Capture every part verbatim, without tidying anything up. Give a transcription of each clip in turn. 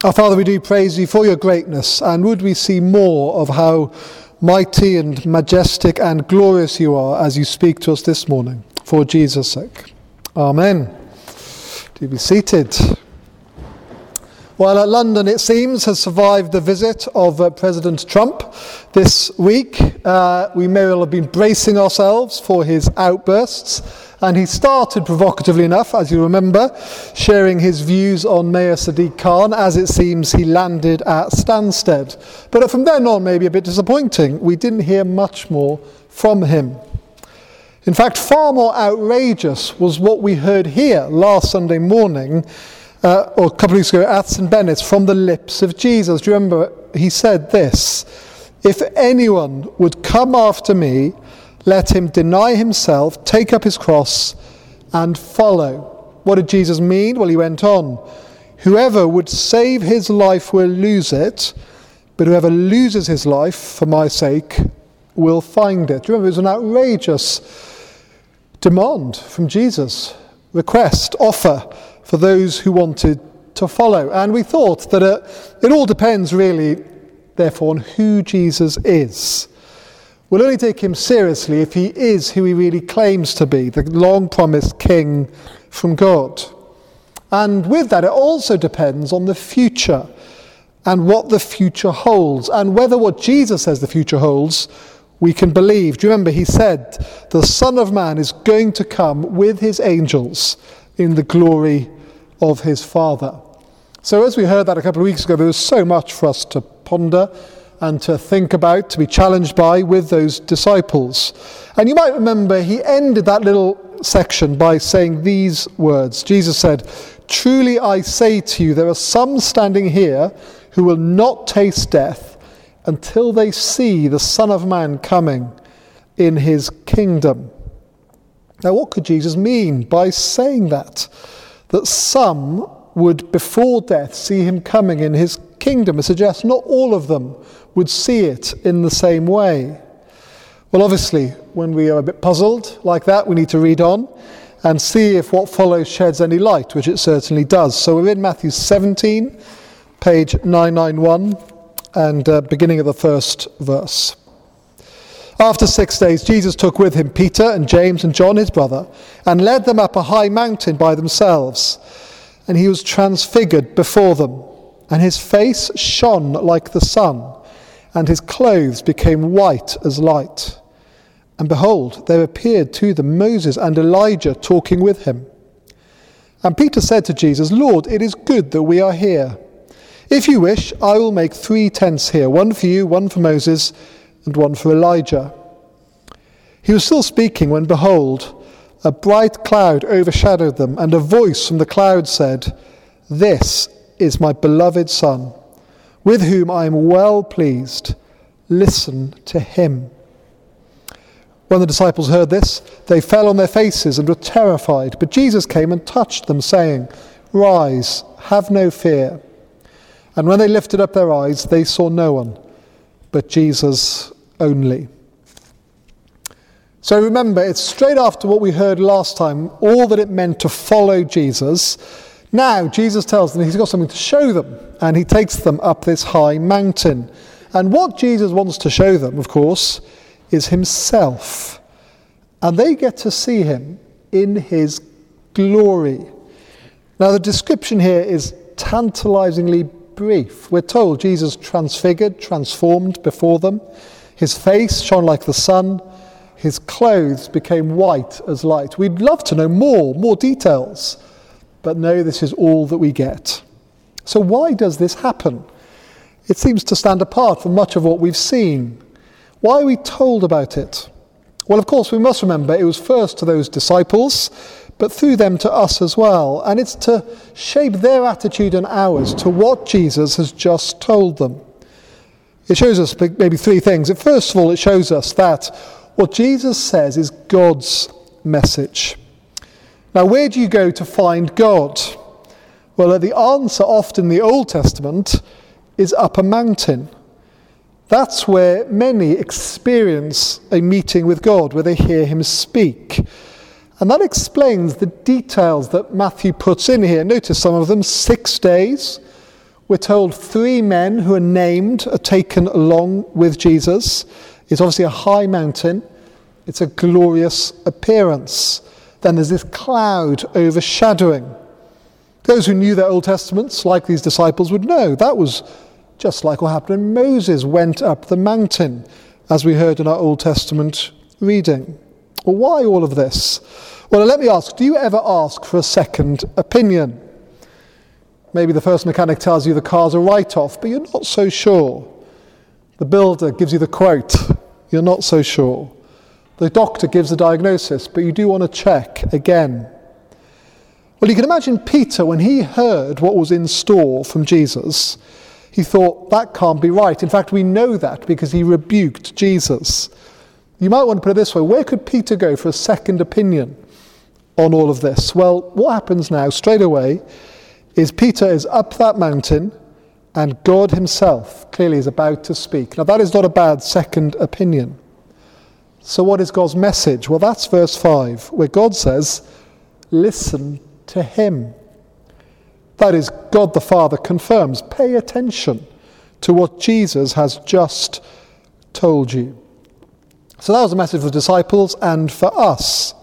Our Father, we do praise you for your greatness, and would we see more of how mighty and majestic and glorious you are as you speak to us this morning, for Jesus' sake. Amen. Do be seated. While well, London, it seems, has survived the visit of uh, President Trump this week, uh, we may well have been bracing ourselves for his outbursts. And he started provocatively enough, as you remember, sharing his views on Mayor Sadiq Khan. As it seems, he landed at Stansted. But from then on, maybe a bit disappointing. We didn't hear much more from him. In fact, far more outrageous was what we heard here last Sunday morning, uh, or a couple of weeks ago at Saint Bennett's, from the lips of Jesus. Do you remember? He said this: "If anyone would come after me, let him deny himself, take up his cross, and follow." What did Jesus mean? Well, he went on, "Whoever would save his life will lose it, but whoever loses his life for my sake will find it." Remember, it was an outrageous demand from Jesus, request, offer for those who wanted to follow. And we thought that uh, it all depends really, therefore, on who Jesus is. We'll only take him seriously if he is who he really claims to be, the long-promised king from God. And with that, it also depends on the future and what the future holds, and whether what Jesus says the future holds, we can believe. Do you remember he said, the Son of Man is going to come with his angels in the glory of his Father. So as we heard that a couple of weeks ago, there was so much for us to ponder and to think about, to be challenged by with those disciples. And you might remember he ended that little section by saying these words. Jesus said, "Truly I say to you, there are some standing here who will not taste death until they see the Son of Man coming in his kingdom." Now what could Jesus mean by saying that? That some would before death see him coming in his kingdom. It suggests not all of them would see it in the same way. Well, obviously, when we are a bit puzzled like that, we need to read on and see if what follows sheds any light, which it certainly does. So we're in Matthew seventeen, page nine ninety-one, and uh, beginning of the first verse. "After six days, Jesus took with him Peter and James and John, his brother, and led them up a high mountain by themselves. And he was transfigured before them, and his face shone like the sun, and his clothes became white as light. And behold, there appeared to them Moses and Elijah talking with him. And Peter said to Jesus, 'Lord, it is good that we are here. If you wish, I will make three tents here, one for you, one for Moses, and one for Elijah.' He was still speaking when, behold, a bright cloud overshadowed them, and a voice from the cloud said, 'This is my beloved Son, with whom I am well pleased. Listen to him.' When the disciples heard this, they fell on their faces and were terrified. But Jesus came and touched them, saying, 'Rise, have no fear.' And when they lifted up their eyes, they saw no one, but Jesus only." So remember, it's straight after what we heard last time, all that it meant to follow Jesus. Now Jesus tells them he's got something to show them, and he takes them up this high mountain. And what Jesus wants to show them, of course, is himself. And they get to see him in his glory. Now the description here is tantalizingly brief. We're told Jesus transfigured, transformed before them. His face shone like the sun. His clothes became white as light. We'd love to know more, more details. But no, this is all that we get. So why does this happen? It seems to stand apart from much of what we've seen. Why are we told about it? Well, of course, we must remember it was first to those disciples, but through them to us as well. And it's to shape their attitude and ours to what Jesus has just told them. It shows us maybe three things. First of all, it shows us that what Jesus says is God's message. Now, where do you go to find God? Well, the answer often in the Old Testament is up a mountain. That's where many experience a meeting with God, where they hear him speak. And that explains the details that Matthew puts in here. Notice some of them, six days, We're told three men who are named are taken along with Jesus. It's obviously a high mountain. It's a glorious appearance. Then there's this cloud overshadowing. Those who knew their Old Testaments, like these disciples, would know that was just like what happened when Moses went up the mountain, as we heard in our Old Testament reading. Well, why all of this? Well, let me ask, do you ever ask for a second opinion? Maybe the first mechanic tells you the car's a write-off, but you're not so sure. The builder gives you the quote, you're not so sure. The doctor gives the diagnosis, but you do want to check again. Well, you can imagine Peter, when he heard what was in store from Jesus, he thought, that can't be right. In fact, we know that because he rebuked Jesus. You might want to put it this way, where could Peter go for a second opinion on all of this? Well, what happens now, straight away, is Peter is up that mountain and God himself clearly is about to speak. Now, that is not a bad second opinion. So what is God's message? Well, that's verse five, where God says, listen to him. That is, God the Father confirms, pay attention to what Jesus has just told you. So that was a message for the disciples and for us.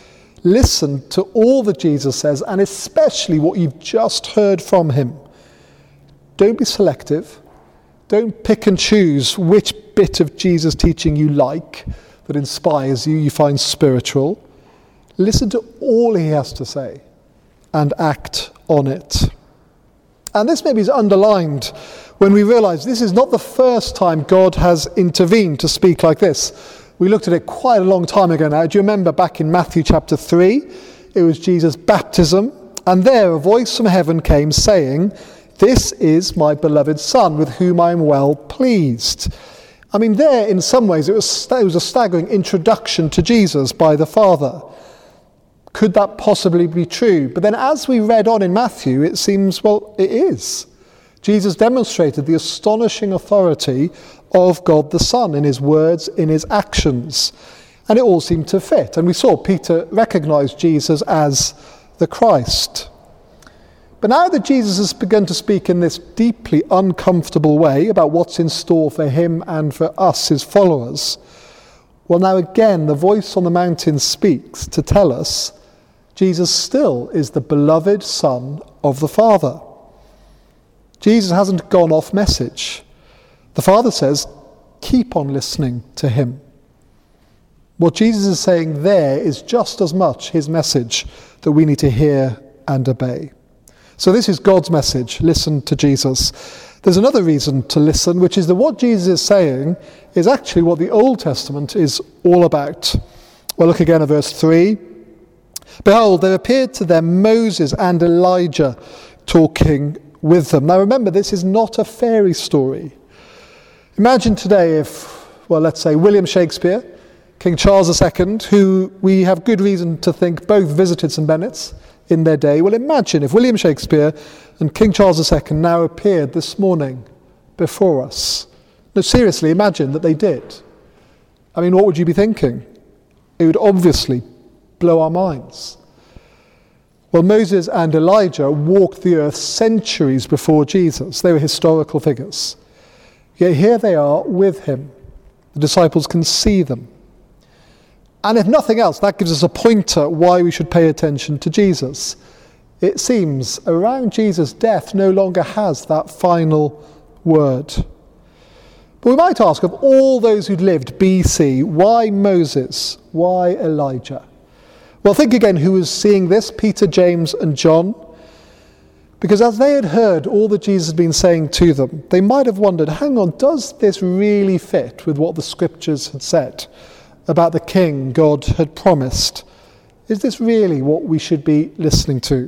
Listen to all that Jesus says, and especially what you've just heard from him. Don't be selective. Don't pick and choose which bit of Jesus' teaching you like, that inspires you, you find spiritual. Listen to all he has to say and act on it. And this maybe is underlined when we realize this is not the first time God has intervened to speak like this. We looked at it quite a long time ago now. Do you remember back in Matthew chapter three? It was Jesus' baptism. And there a voice from heaven came saying, this is my beloved Son, with whom I am well pleased. I mean, there in some ways it was, it was a staggering introduction to Jesus by the Father. Could that possibly be true? But then as we read on in Matthew, it seems, well, it is. Jesus demonstrated the astonishing authority of God the Son in his words, in his actions. And it all seemed to fit. And we saw Peter recognize Jesus as the Christ. But now that Jesus has begun to speak in this deeply uncomfortable way about what's in store for him and for us, his followers, well, now again, the voice on the mountain speaks to tell us Jesus still is the beloved Son of the Father. Jesus hasn't gone off message. The Father says, keep on listening to him. What Jesus is saying there is just as much his message that we need to hear and obey. So this is God's message, listen to Jesus. There's another reason to listen, which is that what Jesus is saying is actually what the Old Testament is all about. Well, look again at verse three. Behold, there appeared to them Moses and Elijah talking with them. Now remember, this is not a fairy story. Imagine today if, well, let's say William Shakespeare, King Charles the Second, who we have good reason to think both visited Saint Benet's in their day. Well, imagine if William Shakespeare and King Charles the Second now appeared this morning before us. No, seriously, imagine that they did. I mean, what would you be thinking? It would obviously blow our minds. Well, Moses and Elijah walked the earth centuries before Jesus. They were historical figures. Yet here they are with him. The disciples can see them. And if nothing else, that gives us a pointer why we should pay attention to Jesus. It seems around Jesus' death no longer has that final word. But we might ask, of all those who'd lived B C, why Moses? Why Elijah? Well, think again who was seeing this, Peter, James, and John. Because as they had heard all that Jesus had been saying to them, they might have wondered, hang on, does this really fit with what the scriptures had said about the king God had promised? Is this really what we should be listening to?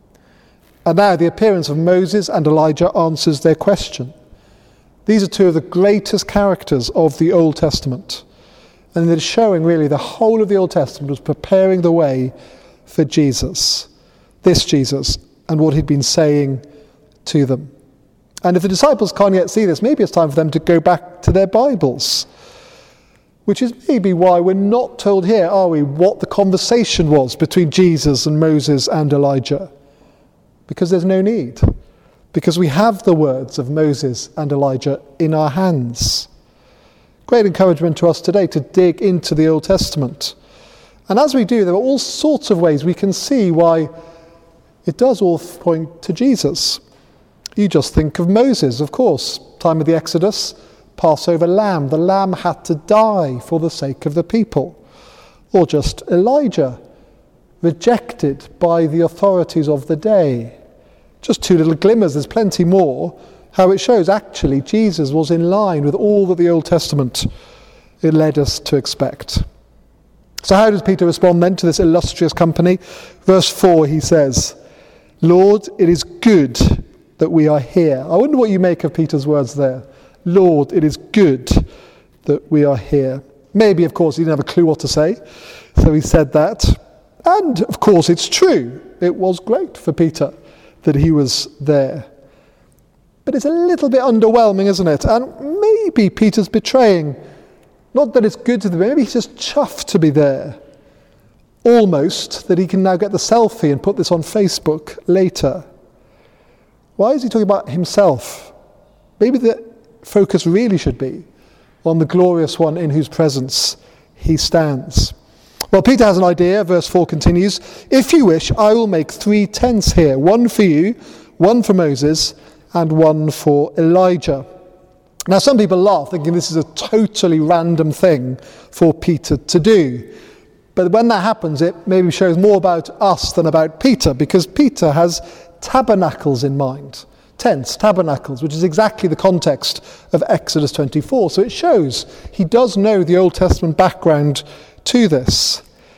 And now the appearance of Moses and Elijah answers their question. These are two of the greatest characters of the Old Testament. And they're showing really the whole of the Old Testament was preparing the way for Jesus. This Jesus and what he'd been saying to them. And if the disciples can't yet see this, maybe it's time for them to go back to their Bibles. Which is maybe why we're not told here, are we, what the conversation was between Jesus and Moses and Elijah. Because there's no need. because we have the words of Moses and Elijah in our hands. Great encouragement to us today to dig into the Old Testament. And as we do, there are all sorts of ways we can see why it does all point to Jesus. You just think of Moses, of course, time of the Exodus, Passover lamb. The lamb had to die for the sake of the people. Or just Elijah, rejected by the authorities of the day. Just two little glimmers, there's plenty more, how it shows actually Jesus was in line with all that the Old Testament it led us to expect. So how does Peter respond then to this illustrious company? Verse four, he says, Lord, it is good that we are here. I wonder what you make of Peter's words there. Lord, it is good that we are here. Maybe, of course, he didn't have a clue what to say, so he said that. And, of course, it's true. It was great for Peter that he was there. But it's a little bit underwhelming, isn't it? And maybe Peter's betraying, not that it's good to be, maybe he's just chuffed to be there. Almost that he can now get the selfie and put this on Facebook later. Why is he talking about himself? Maybe the focus really should be on the glorious one in whose presence he stands. Well, Peter has an idea. Verse four continues, if you wish, I will make three tents here, one for you, one for Moses, and one for Elijah. Now, some people laugh, thinking this is a totally random thing for Peter to do. But when that happens, it maybe shows more about us than about Peter, because Peter has tabernacles in mind. Tents, tabernacles, which is exactly the context of Exodus twenty-four. So it shows he does know the Old Testament background to this.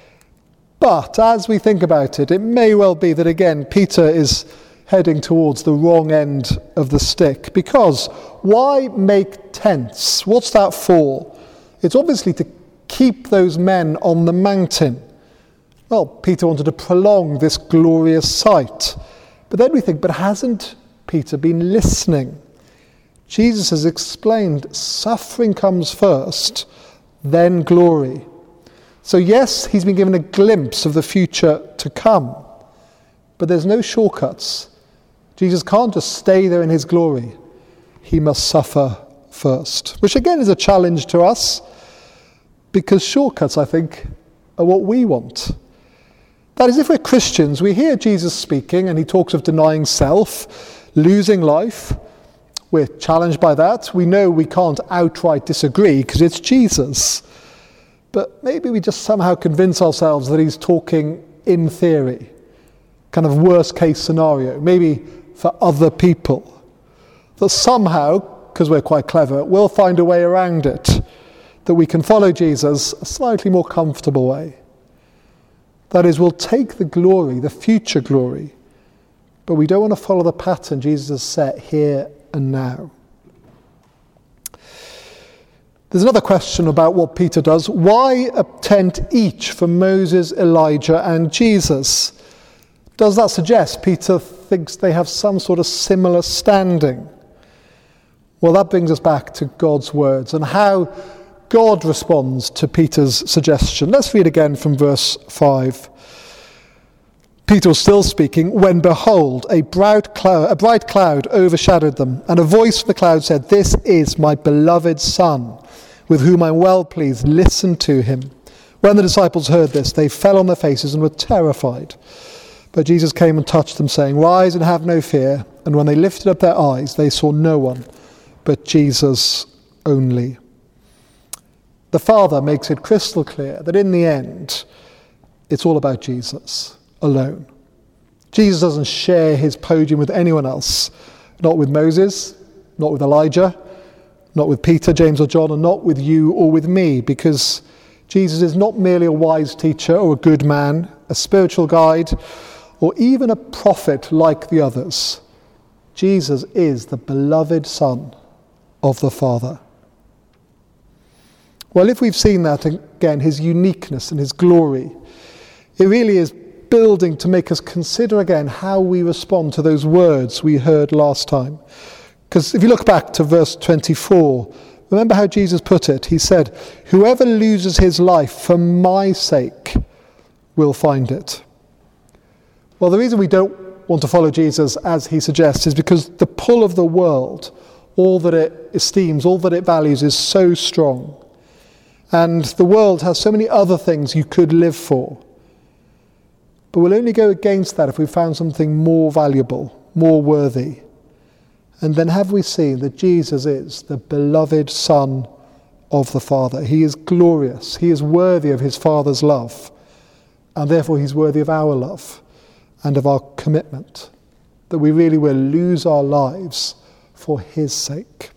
But as we think about it, it may well be that again Peter is heading towards the wrong end of the stick. Because why make tents? What's that for? It's obviously to keep those men on the mountain. Well, Peter wanted to prolong this glorious sight. But then we think, but hasn't Peter been listening? Jesus has explained suffering comes first, then glory. So yes, he's been given a glimpse of the future to come, but there's no shortcuts. Jesus can't just stay there in his glory. He must suffer first, which again is a challenge to us, because shortcuts, I think, are what we want. That is, if we're Christians, we hear Jesus speaking and he talks of denying self, losing life. We're challenged by that. We know we can't outright disagree because it's Jesus. But maybe we just somehow convince ourselves that he's talking in theory, kind of worst case scenario, maybe for other people. That somehow, because we're quite clever, we'll find a way around it, that we can follow Jesus a slightly more comfortable way. That is, we'll take the glory, the future glory, but we don't want to follow the pattern Jesus has set here and now. There's another question about what Peter does. Why a tent each for Moses, Elijah, and Jesus? Does that suggest Peter thinks they have some sort of similar standing? Well, that brings us back to God's words and how God responds to Peter's suggestion. Let's read again from verse five. Peter was still speaking when, behold, a bright cloud, a bright cloud overshadowed them, and a voice from the cloud said, "This is my beloved Son, with whom I'm well pleased. Listen to him." When the disciples heard this, they fell on their faces and were terrified. But Jesus came and touched them, saying, "Rise and have no fear." And when they lifted up their eyes, they saw no one but Jesus only. The Father makes it crystal clear that in the end, it's all about Jesus alone. Jesus doesn't share his podium with anyone else, not with Moses, not with Elijah, not with Peter, James or John, and not with you or with me, because Jesus is not merely a wise teacher or a good man, a spiritual guide, or even a prophet like the others. Jesus is the beloved Son of the Father. Well, if we've seen that again, his uniqueness and his glory, it really is building to make us consider again how we respond to those words we heard last time. Because if you look back to verse twenty-four, remember how Jesus put it. He said, "Whoever loses his life for my sake will find it." Well, the reason we don't want to follow Jesus as he suggests is because the pull of the world, all that it esteems, all that it values is so strong. And the world has so many other things you could live for. But we'll only go against that if we found something more valuable, more worthy. And then have we seen that Jesus is the beloved Son of the Father. He is glorious. He is worthy of his Father's love. And therefore he's worthy of our love and of our commitment. That we really will lose our lives for his sake.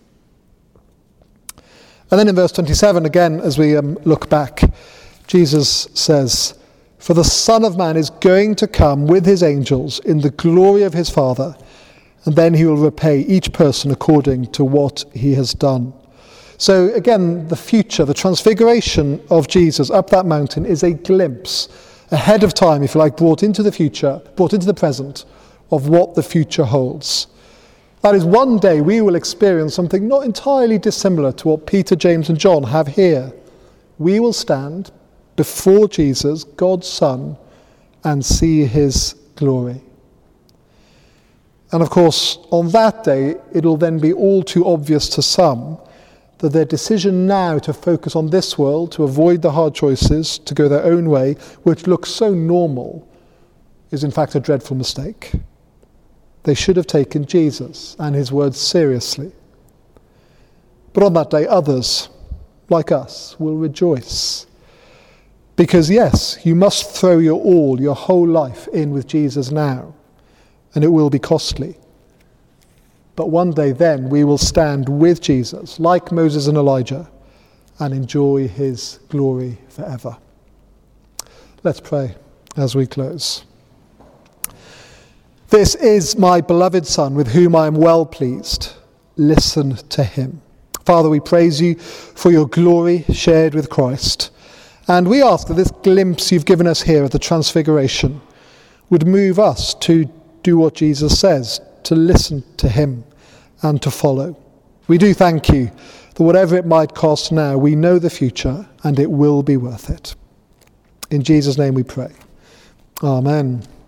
And then in verse twenty-seven, again, as we um, look back, Jesus says, "For the Son of Man is going to come with his angels in the glory of his Father, and then he will repay each person according to what he has done." So again, the future, the transfiguration of Jesus up that mountain is a glimpse ahead of time, if you like, brought into the future, brought into the present, of what the future holds. That is, one day we will experience something not entirely dissimilar to what Peter, James and John have here. We will stand before Jesus, God's Son, and see his glory. And of course, on that day, it'll then be all too obvious to some that their decision now to focus on this world, to avoid the hard choices, to go their own way, which looks so normal, is in fact a dreadful mistake. They should have taken Jesus and his words seriously. But on that day, others, like us, will rejoice. Because yes, you must throw your all, your whole life in with Jesus now, and it will be costly. But one day then we will stand with Jesus, like Moses and Elijah, and enjoy his glory forever. Let's pray as we close. "This is my beloved Son, with whom I am well pleased. Listen to him." Father, we praise you for your glory shared with Christ. And we ask that this glimpse you've given us here of the Transfiguration would move us to do what Jesus says, to listen to him and to follow. We do thank you that whatever it might cost now, we know the future and it will be worth it. In Jesus' name we pray. Amen.